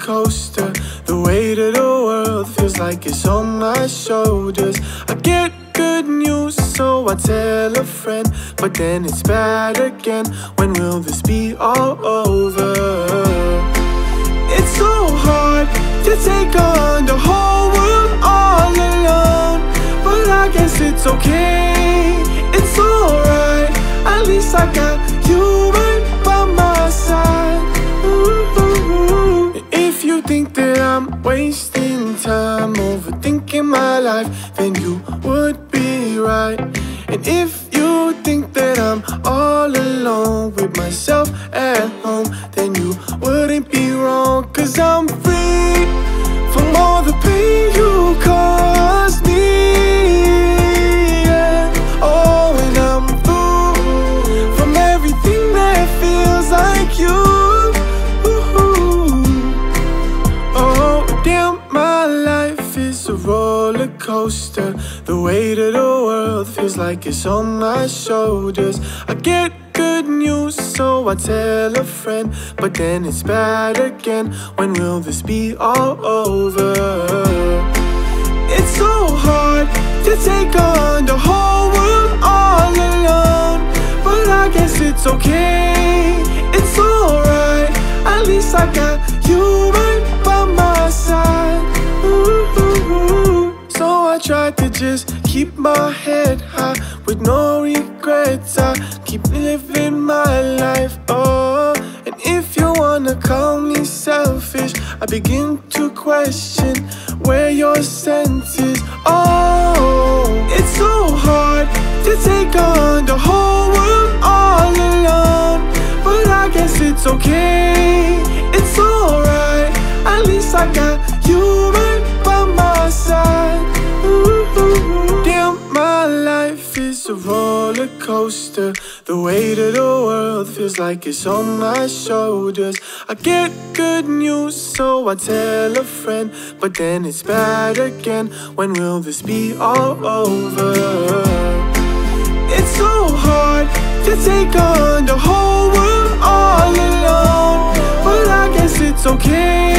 coaster. The weight of the world feels like it's on my shoulders. I get good news, so I tell a friend, but then it's bad again. When will this be all over? It's so hard to take on the whole world all alone, but I guess it's okay, it's alright. At least I got you right by my side. Ooh. If you think that I'm wasting time overthinking my life, then you would be right. And if you think that I'm all alone with myself at home, then you wouldn't be wrong. 'Cause I'm free from all the pain you caused me, yeah. Oh, and I'm through from everything that feels like you. Oh, damn, my life is a roller coaster. The weight of the world feels like it's on my shoulders. I get good news, so I tell a friend, but then it's bad again. When will this be all over? It's so hard to take on the whole world all alone, but I guess it's okay, it's alright. At least I got you right by my side. Ooh. So I tried to just keep my head high with no regrets. I keep living my life, oh. And if you wanna call me selfish, I begin to question where your sense is. Oh, it's so hard to take on the whole world all alone, but I guess it's okay, it's alright. At least I got you right by my side. Ooh. Damn, my life is a roller coaster. The weight of the world feels like it's on my shoulders. I get good news, so I tell a friend, but then it's bad again. When will this be all over? It's so hard to take on the whole world all alone, but I guess it's okay,